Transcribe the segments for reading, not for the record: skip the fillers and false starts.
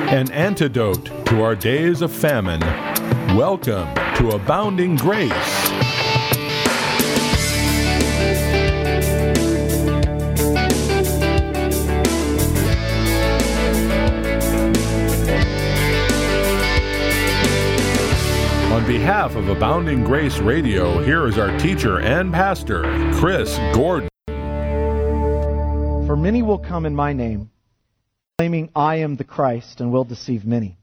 An antidote to our days of famine. Welcome to Abounding Grace. On behalf of Abounding Grace Radio, here is our teacher and pastor, Chris Gordon. For many will come in my name, claiming I am the Christ, and will deceive many.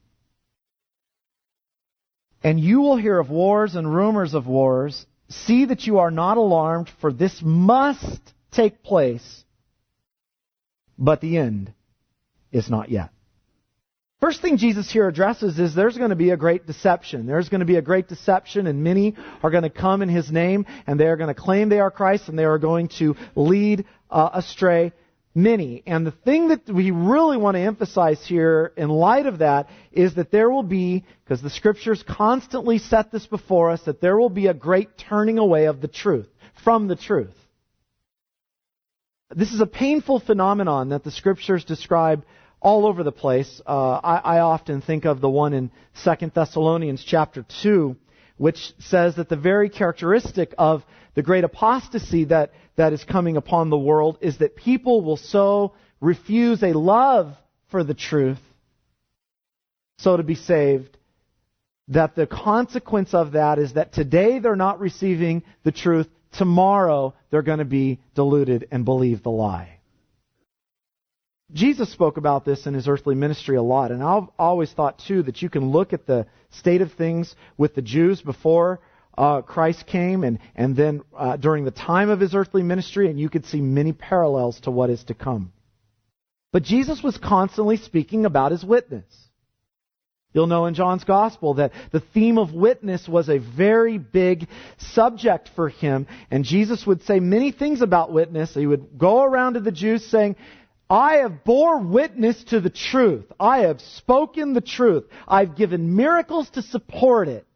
And you will hear of wars and rumors of wars. See that you are not alarmed, for this must take place, but the end is not yet. First thing Jesus here addresses is there's going to be a great deception. There's going to be a great deception, and many are going to come in His name, and they are going to claim they are Christ, and they are going to lead astray many. And the thing that we really want to emphasize here in light of that is that there will be, because the Scriptures constantly set this before us, that there will be a great turning away of the truth, from the truth. This is a painful phenomenon that the Scriptures describe all over the place. I often think of the one in 2 Thessalonians chapter 2, which says that the very characteristic of the great apostasy that is coming upon the world is that people will so refuse a love for the truth, so to be saved, that the consequence of that is that today they're not receiving the truth, tomorrow they're going to be deluded and believe the lie. Jesus spoke about this in His earthly ministry a lot, and I've always thought, too, that you can look at the state of things with the Jews before Christ came and then during the time of His earthly ministry, and you could see many parallels to what is to come. But Jesus was constantly speaking about His witness. You'll know in John's Gospel that the theme of witness was a very big subject for Him, and Jesus would say many things about witness. He would go around to the Jews saying, I have bore witness to the truth. I have spoken the truth. I've given miracles to support it.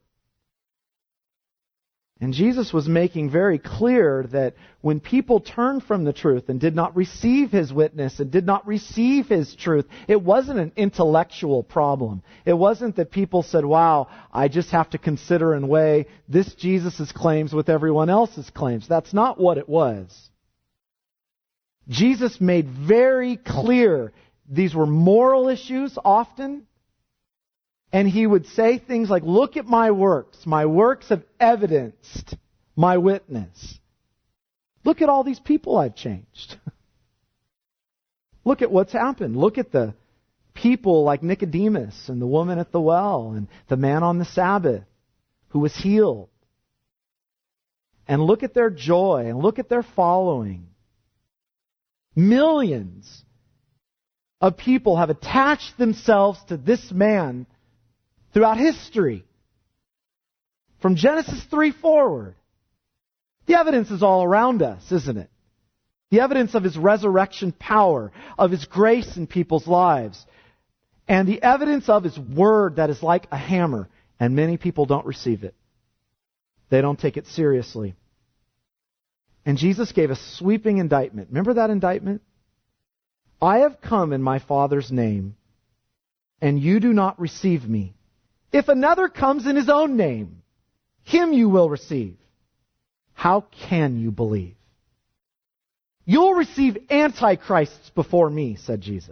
And Jesus was making very clear that when people turned from the truth and did not receive His witness and did not receive His truth, it wasn't an intellectual problem. It wasn't that people said, wow, I just have to consider and weigh this Jesus' claims with everyone else's claims. That's not what it was. Jesus made very clear these were moral issues often. And He would say things like, look at my works. My works have evidenced my witness. Look at all these people I've changed. Look at what's happened. Look at the people like Nicodemus and the woman at the well and the man on the Sabbath who was healed. And look at their joy and look at their following. Millions of people have attached themselves to this man throughout history. From Genesis 3 forward. The evidence is all around us, isn't it? The evidence of His resurrection power, of His grace in people's lives, and the evidence of His word that is like a hammer, and many people don't receive it. They don't take it seriously. And Jesus gave a sweeping indictment. Remember that indictment? I have come in my Father's name, and you do not receive me. If another comes in his own name, him you will receive. How can you believe? You'll receive antichrists before me, said Jesus.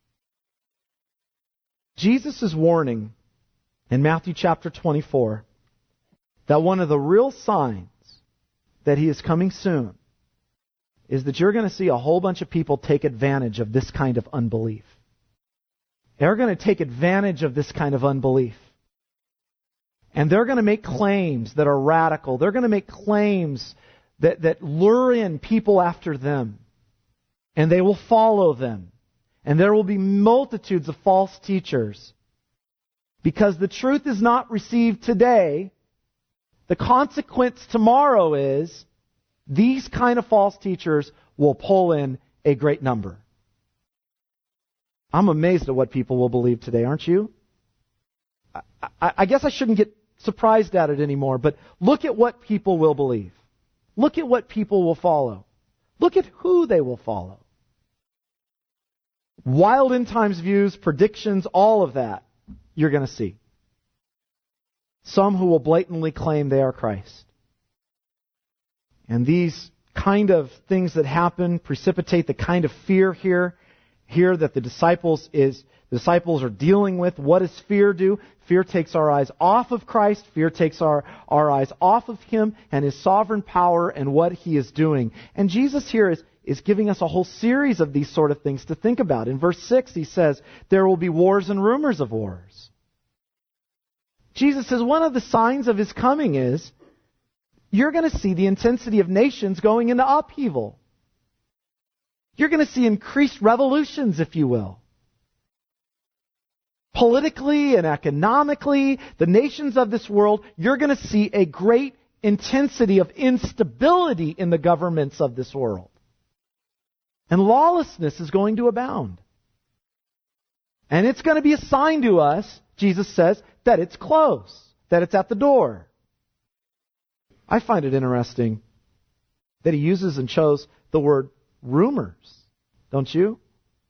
Jesus is warning in Matthew chapter 24 that one of the real signs that He is coming soon is that you're going to see a whole bunch of people take advantage of this kind of unbelief. They're going to take advantage of this kind of unbelief. And they're going to make claims that are radical. They're going to make claims that lure in people after them. And they will follow them. And there will be multitudes of false teachers. Because the truth is not received today, the consequence tomorrow is these kind of false teachers will pull in a great number. I'm amazed at what people will believe today, aren't you? I guess I shouldn't get surprised at it anymore, but look at what people will believe. Look at what people will follow. Look at who they will follow. wild end times views, predictions, all of that you're going to see. Some who will blatantly claim they are Christ. And these kind of things that happen precipitate the kind of fear here that the disciples are dealing with. What does fear do? Fear takes our eyes off of Christ. Fear takes our eyes off of Him and His sovereign power and what He is doing. And Jesus here is giving us a whole series of these sort of things to think about. In verse 6, He says, there will be wars and rumors of wars. Jesus says one of the signs of His coming is you're going to see the intensity of nations going into upheaval. You're going to see increased revolutions, if you will. Politically and economically, the nations of this world, you're going to see a great intensity of instability in the governments of this world. And lawlessness is going to abound. And it's going to be a sign to us, Jesus says, that it's close, that it's at the door. I find it interesting that He uses and chose the word rumors, don't you?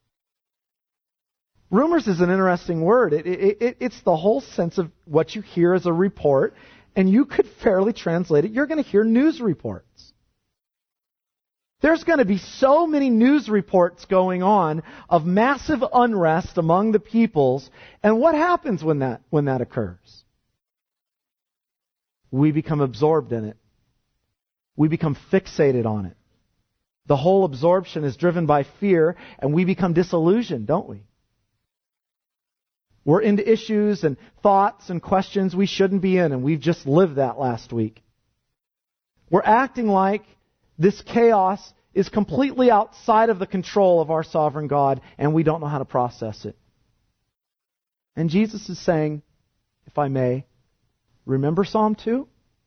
Rumors is an interesting word. It's the whole sense of what you hear as a report, and you could fairly translate it. You're going to hear news reports. There's going to be so many news reports going on of massive unrest among the peoples, and what happens when that occurs? We become absorbed in it. We become fixated on it. The whole absorption is driven by fear, and we become disillusioned, don't we? We're into issues and thoughts and questions we shouldn't be in, and we've just lived that last week. We're acting like this chaos is completely outside of the control of our sovereign God, and we don't know how to process it. And Jesus is saying, if I may, remember Psalm 2?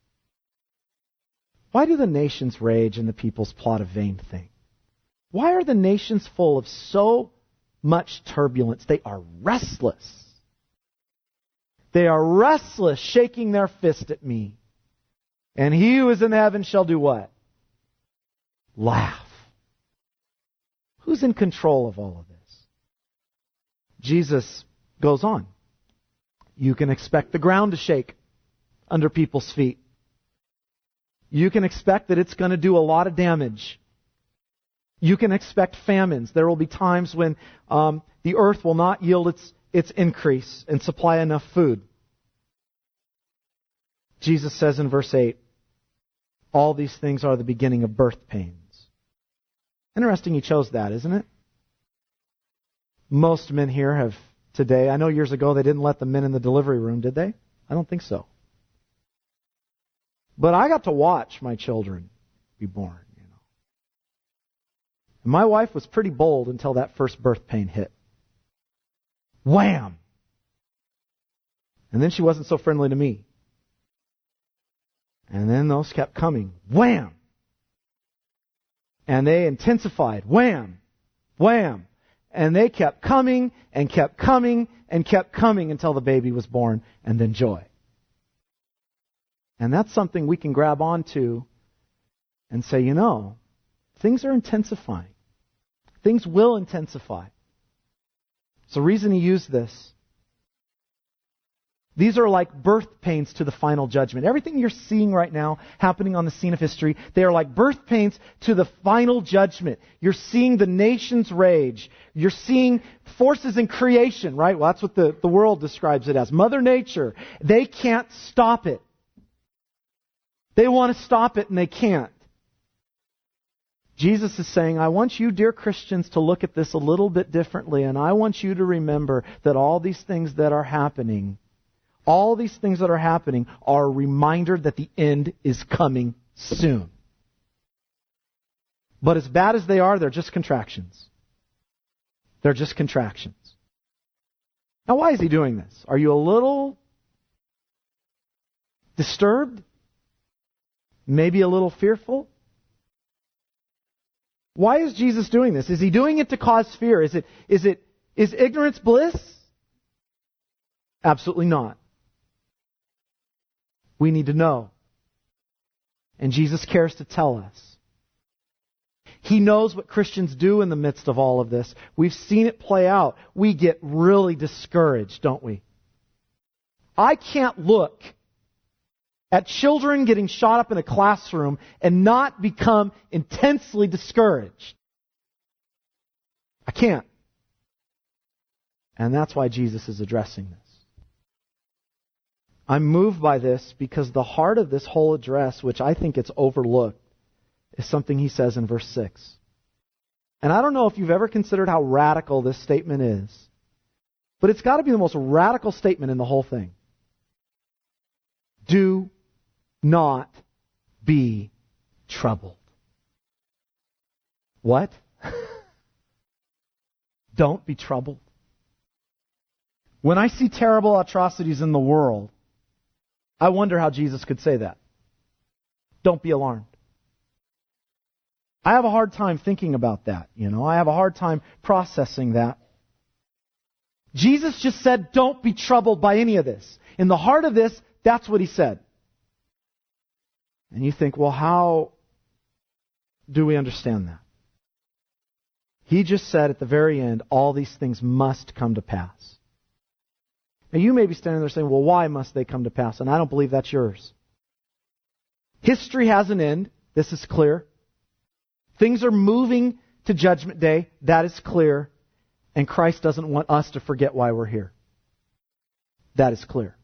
Why do the nations rage and the peoples plot a vain thing? Why are the nations full of so much turbulence? They are restless. They are restless, shaking their fist at me. And He who is in heaven shall do what? Laugh. Who's in control of all of this? Jesus goes on. You can expect the ground to shake under people's feet. You can expect that it's going to do a lot of damage. You can expect famines. There will be times when the earth will not yield its increase and supply enough food. Jesus says in verse 8, all these things are the beginning of birth pains. Interesting He chose that, isn't it? Most men here have today, I know years ago they didn't let the men in the delivery room, did they? I don't think so. But I got to watch my children be born, you know. And my wife was pretty bold until that first birth pain hit. Wham! And then she wasn't so friendly to me. And then those kept coming. Wham! And they intensified. Wham! Wham! And they kept coming and kept coming and kept coming until the baby was born, and then joy. And that's something we can grab onto and say, you know, things are intensifying. Things will intensify. It's the reason He used this. These are like birth pains to the final judgment. Everything you're seeing right now happening on the scene of history, they are like birth pains to the final judgment. You're seeing the nations rage. You're seeing forces in creation, right? Well, that's what the world describes it as. Mother Nature. They can't stop it. They want to stop it and they can't. Jesus is saying, I want you, dear Christians, to look at this a little bit differently, and I want you to remember that all these things that are happening are a reminder that the end is coming soon. But as bad as they are, they're just contractions. They're just contractions. Now, why is He doing this? Are you a little disturbed? Maybe a little fearful? Why is Jesus doing this? Is He doing it to cause fear? Is ignorance bliss? Absolutely not. We need to know. And Jesus cares to tell us. He knows what Christians do in the midst of all of this. We've seen it play out. We get really discouraged, don't we? I can't look at children getting shot up in a classroom and not become intensely discouraged. I can't. And that's why Jesus is addressing this. I'm moved by this because the heart of this whole address, which I think it's overlooked, is something he says in verse 6. And I don't know if you've ever considered how radical this statement is, but it's got to be the most radical statement in the whole thing. Do not be troubled. What? Don't be troubled. When I see terrible atrocities in the world, I wonder how Jesus could say that. Don't be alarmed. I have a hard time thinking about that, I have a hard time processing that. Jesus just said, don't be troubled by any of this. In the heart of this, that's what he said. And you think, well, how do we understand that? He just said at the very end, all these things must come to pass. Now you may be standing there saying, well, why must they come to pass? And I don't believe that's yours. History has an end. This is clear. Things are moving to Judgment Day. That is clear. And Christ doesn't want us to forget why we're here. That is clear.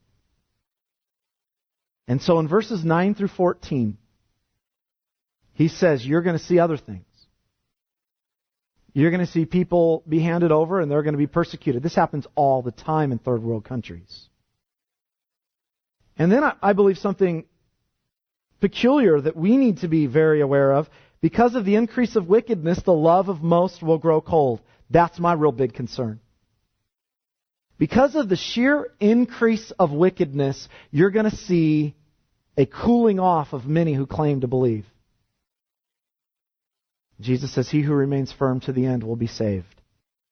And so in verses 9 through 14, he says, you're going to see other things. You're going to see people be handed over and they're going to be persecuted. This happens all the time in third world countries. And then I believe something peculiar that we need to be very aware of. Because of the increase of wickedness, the love of most will grow cold. That's my real big concern. Because of the sheer increase of wickedness, you're going to see a cooling off of many who claim to believe. Jesus says, he who remains firm to the end will be saved.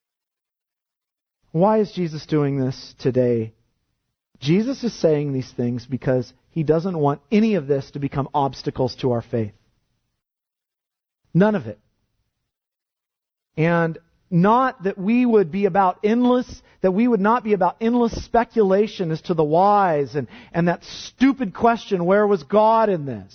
Why is Jesus doing this today? Jesus is saying these things because he doesn't want any of this to become obstacles to our faith. None of it. And not that we would be about that we would not be about endless speculation as to the whys and that stupid question, where was God in this?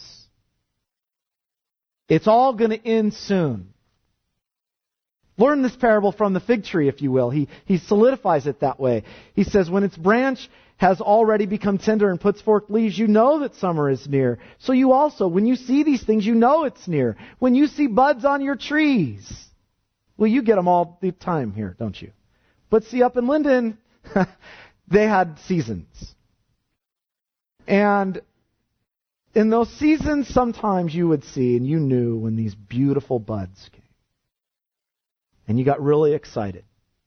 It's all going to end soon. Learn this parable from the fig tree, if you will. He solidifies it that way. He says, when its branch has already become tender and puts forth leaves, you know that summer is near. So you also, when you see these things, you know it's near. When you see buds on your trees, well, you get them all the time here, don't you? But see, up in Linden, they had seasons. And in those seasons, sometimes you would see, and you knew when these beautiful buds came. And you got really excited.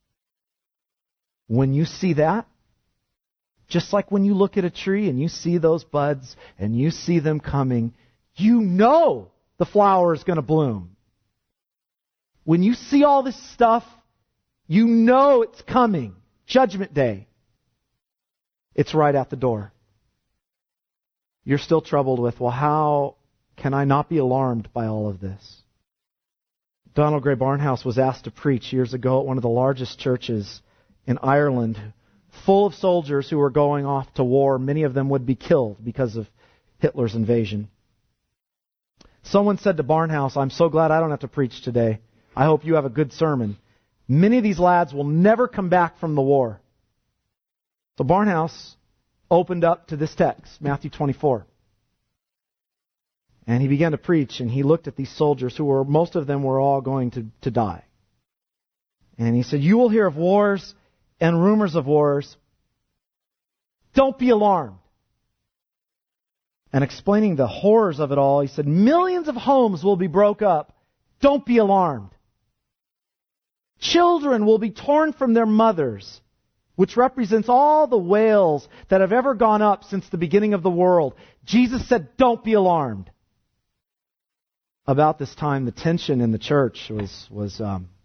When you see that, just like when you look at a tree and you see those buds and you see them coming, you know the flower is going to bloom. When you see all this stuff, you know it's coming. Judgment Day. It's right at the door. You're still troubled with, well, how can I not be alarmed by all of this? Donald Gray Barnhouse was asked to preach years ago at one of the largest churches in Ireland, full of soldiers who were going off to war. Many of them would be killed because of Hitler's invasion. Someone said to Barnhouse, I'm so glad I don't have to preach today. I hope you have a good sermon. Many of these lads will never come back from the war. So Barnhouse opened up to this text, Matthew 24. And he began to preach, and he looked at these soldiers who were, most of them were all going to die. And he said, you will hear of wars and rumors of wars. Don't be alarmed. And explaining the horrors of it all, he said, millions of homes will be broke up. Don't be alarmed. Children will be torn from their mothers, which represents all the wails that have ever gone up since the beginning of the world. Jesus said, don't be alarmed. About this time, the tension in the church was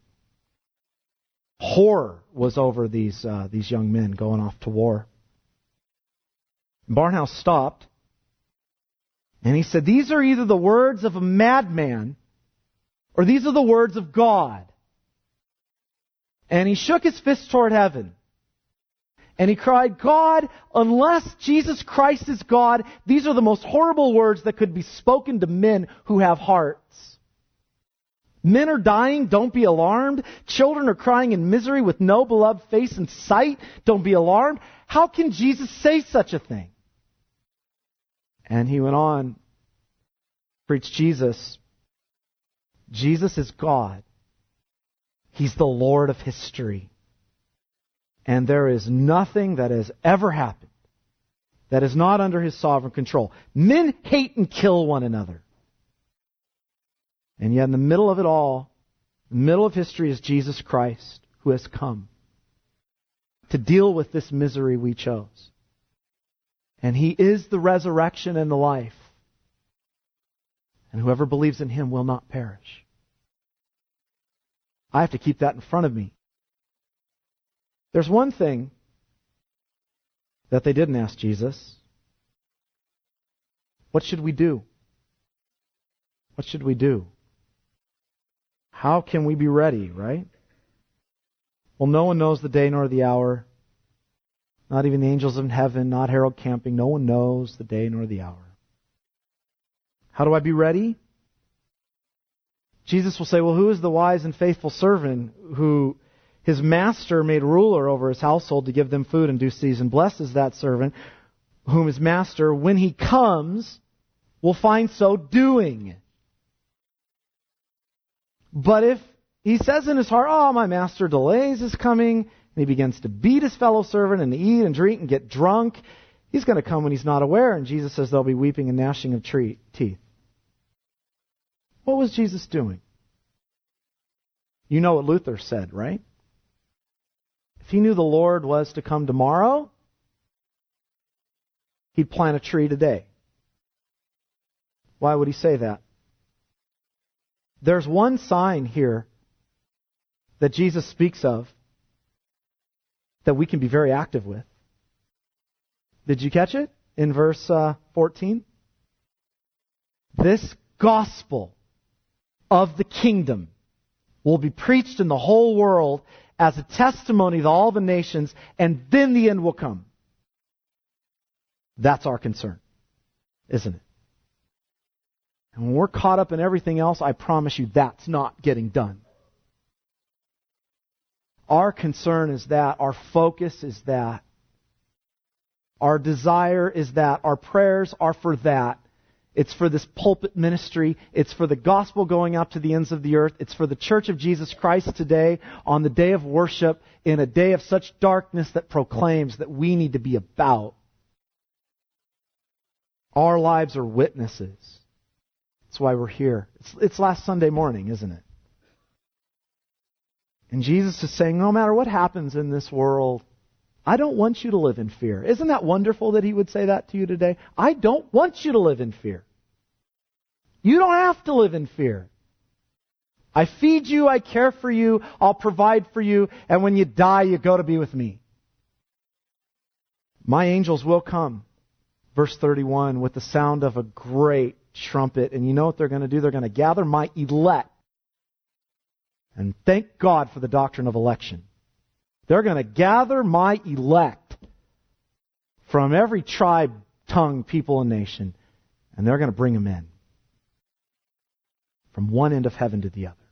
horror was over these young men going off to war. Barnhouse stopped, and he said, these are either the words of a madman Or these are the words of God. And he shook his fist toward heaven. And he cried, God, unless Jesus Christ is God, these are the most horrible words that could be spoken to men who have hearts. Men are dying, don't be alarmed. Children are crying in misery with no beloved face in sight, don't be alarmed. How can Jesus say such a thing? And he went on, preached Jesus. Jesus is God. He's the Lord of history. And there is nothing that has ever happened that is not under His sovereign control. Men hate and kill one another. And yet in the middle of it all, in the middle of history is Jesus Christ who has come to deal with this misery we chose. And He is the resurrection and the life. And whoever believes in Him will not perish. I have to keep that in front of me. There's one thing that they didn't ask Jesus. What should we do? What should we do? How can we be ready, right? Well, no one knows the day nor the hour. Not even the angels in heaven, not Harold Camping. No one knows the day nor the hour. How do I be ready? Jesus will say, well, who is the wise and faithful servant who his master made ruler over his household to give them food in due season? Blessed is that servant whom his master, when he comes, will find so doing. But if he says in his heart, oh, my master delays his coming, and he begins to beat his fellow servant and to eat and drink and get drunk, he's going to come when he's not aware. And Jesus says there'll be weeping and gnashing of teeth. What was Jesus doing? You know what Luther said, right? If he knew the Lord was to come tomorrow, he'd plant a tree today. Why would he say that? There's one sign here that Jesus speaks of that we can be very active with. Did you catch it in verse 14? This gospel of the kingdom will be preached in the whole world as a testimony to all the nations, and then the end will come. That's our concern, isn't it? And when we're caught up in everything else, I promise you that's not getting done. Our concern is that. Our focus is that. Our desire is that. Our prayers are for that. It's for this pulpit ministry. It's for the gospel going out to the ends of the earth. It's for the Church of Jesus Christ today on the day of worship in a day of such darkness that proclaims that we need to be about. Our lives are witnesses. That's why we're here. It's last Sunday morning, isn't it? And Jesus is saying, no matter what happens in this world, I don't want you to live in fear. Isn't that wonderful that He would say that to you today? I don't want you to live in fear. You don't have to live in fear. I feed you, I care for you, I'll provide for you, and when you die, you go to be with me. My angels will come, verse 31, with the sound of a great trumpet. And you know what they're going to do? They're going to gather my elect. And thank God for the doctrine of election. They're going to gather my elect from every tribe, tongue, people, and nation. And they're going to bring them in. From one end of heaven to the other.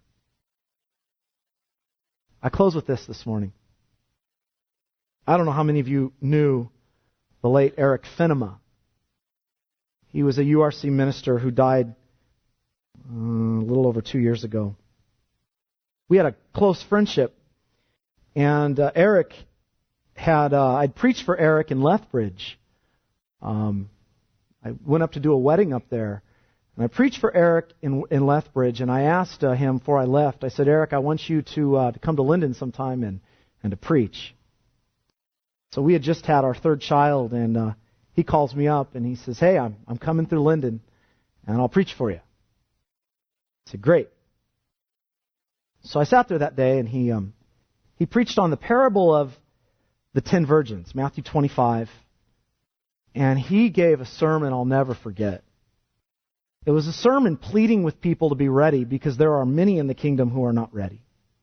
I close with this morning. I don't know how many of you knew the late Eric Finema. He was a URC minister who died a little over 2 years ago. We had a close friendship. And Eric had, I'd preached for Eric in Lethbridge. I went up to do a wedding up there. And I preached for Eric in Lethbridge. And I asked him before I left, I said, Eric, I want you to come to Linden sometime and to preach. So we had just had our third child, and he calls me up and he says, hey, I'm coming through Linden and I'll preach for you. I said, great. So I sat there that day and he preached on the parable of the 10 virgins, Matthew 25. And he gave a sermon I'll never forget. It was a sermon pleading with people to be ready because there are many in the kingdom who are not ready.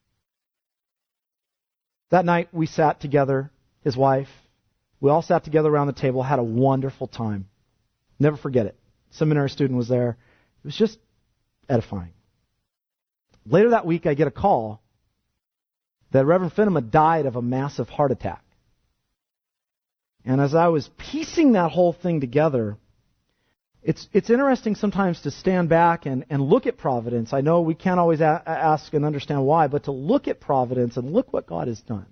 That night we sat together, his wife. We all sat together around the table, had a wonderful time. Never forget it. Seminary student was there. It was just edifying. Later that week I get a call that Reverend Finema died of a massive heart attack. And as I was piecing that whole thing together, it's interesting sometimes to stand back and look at providence. I know we can't always ask and understand why, but to look at providence and look what God has done.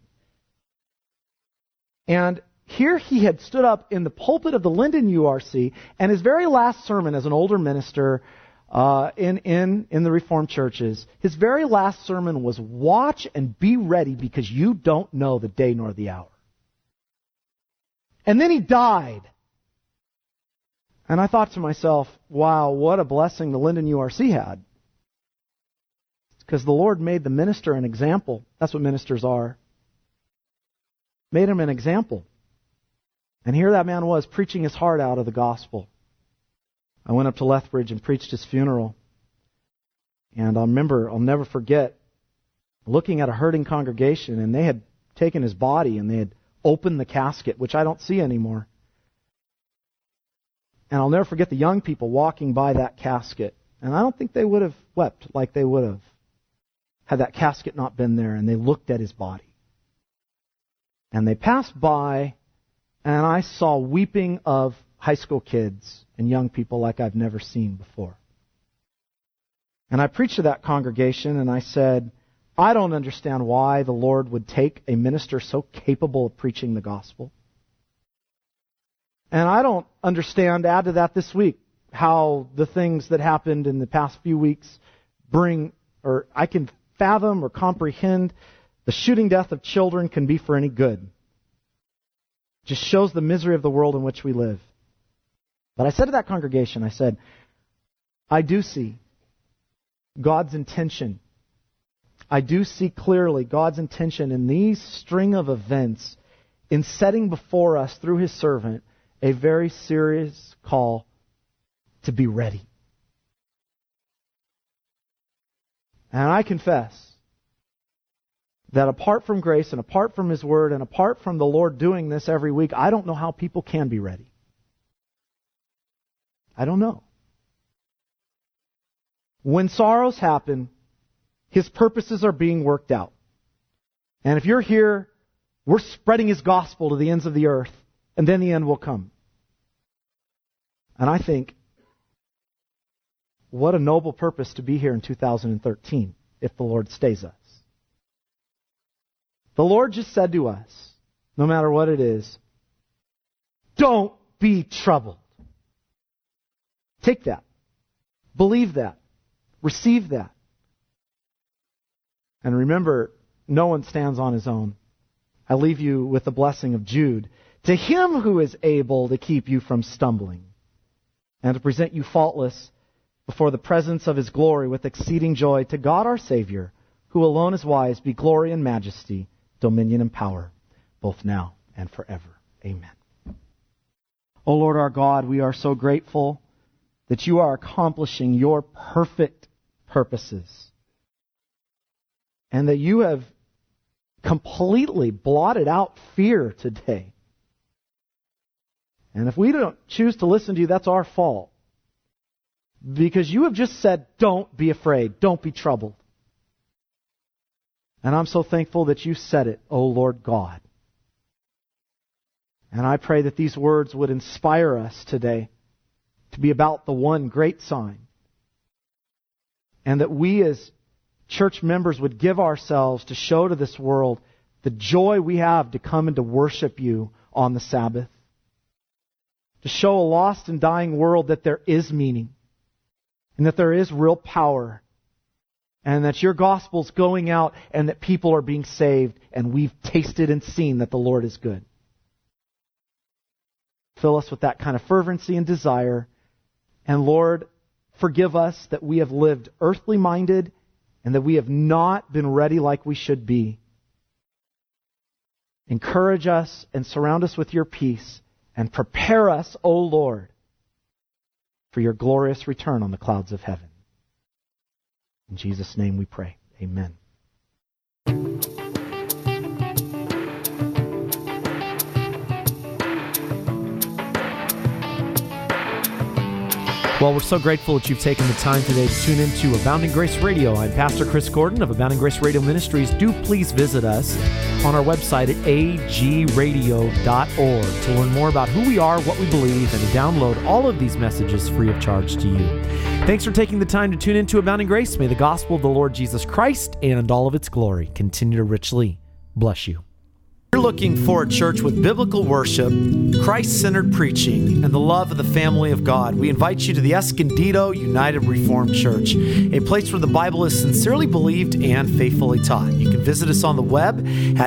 And here he had stood up in the pulpit of the Linden URC, and his very last sermon as an older minister in the Reformed churches, his very last sermon was, "Watch and be ready because you don't know the day nor the hour." And then he died. And I thought to myself, wow, what a blessing the Linden URC had. Because the Lord made the minister an example. That's what ministers are. Made him an example. And here that man was, preaching his heart out of the gospel. I went up to Lethbridge and preached his funeral. And I'll never forget, looking at a hurting congregation, and they had taken his body and they had opened the casket, which I don't see anymore. And I'll never forget the young people walking by that casket. And I don't think they would have wept like they would have had that casket not been there, and they looked at his body. And they passed by, and I saw weeping of high school kids and young people like I've never seen before. And I preached to that congregation, and I said, I don't understand why the Lord would take a minister so capable of preaching the gospel. And I don't understand, add to that this week, how the things that happened in the past few weeks I can fathom or comprehend the shooting death of children can be for any good. Just shows the misery of the world in which we live. But I said to that congregation, I said, I do see God's intention. I do see clearly God's intention in these string of events in setting before us through His servant a very serious call to be ready. And I confess that apart from grace and apart from His Word and apart from the Lord doing this every week, I don't know how people can be ready. I don't know. When sorrows happen, His purposes are being worked out. And if you're here, we're spreading His gospel to the ends of the earth, and then the end will come. And I think, what a noble purpose to be here in 2013, if the Lord stays us. The Lord just said to us, no matter what it is, don't be troubled. Take that. Believe that. Receive that. And remember, no one stands on his own. I leave you with the blessing of Jude. To Him who is able to keep you from stumbling and to present you faultless before the presence of His glory with exceeding joy, to God our Savior, who alone is wise, be glory and majesty, dominion and power, both now and forever. Amen. O Lord our God, we are so grateful that You are accomplishing Your perfect purposes, and that You have completely blotted out fear today. And if we don't choose to listen to You, that's our fault. Because You have just said, don't be afraid, don't be troubled. And I'm so thankful that You said it, O Lord God. And I pray that these words would inspire us today to be about the one great sign. And that we as church members would give ourselves to show to this world the joy we have to come and to worship You on the Sabbath. To show a lost and dying world that there is meaning. And that there is real power. And that Your gospel's going out and that people are being saved. And we've tasted and seen that the Lord is good. Fill us with that kind of fervency and desire. And Lord, forgive us that we have lived earthly minded and that we have not been ready like we should be. Encourage us and surround us with Your peace and prepare us, O Lord, for your glorious return on the clouds of heaven. In Jesus' name we pray. Amen. Well, we're so grateful that you've taken the time today to tune into Abounding Grace Radio. I'm Pastor Chris Gordon of Abounding Grace Radio Ministries. Do please visit us on our website at agradio.org to learn more about who we are, what we believe, and to download all of these messages free of charge to you. Thanks for taking the time to tune into Abounding Grace. May the gospel of the Lord Jesus Christ and all of its glory continue to richly bless you. If you're looking for a church with biblical worship, Christ-centered preaching, and the love of the family of God, we invite you to the Escondido United Reformed Church, a place where the Bible is sincerely believed and faithfully taught. You can visit us on the web at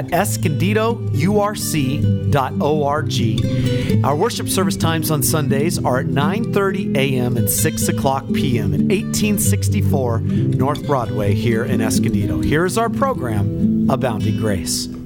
escondidourc.org. Our worship service times on Sundays are at 9:30 a.m. and 6 o'clock p.m. at 1864 North Broadway here in Escondido. Here is our program, Abounding Grace.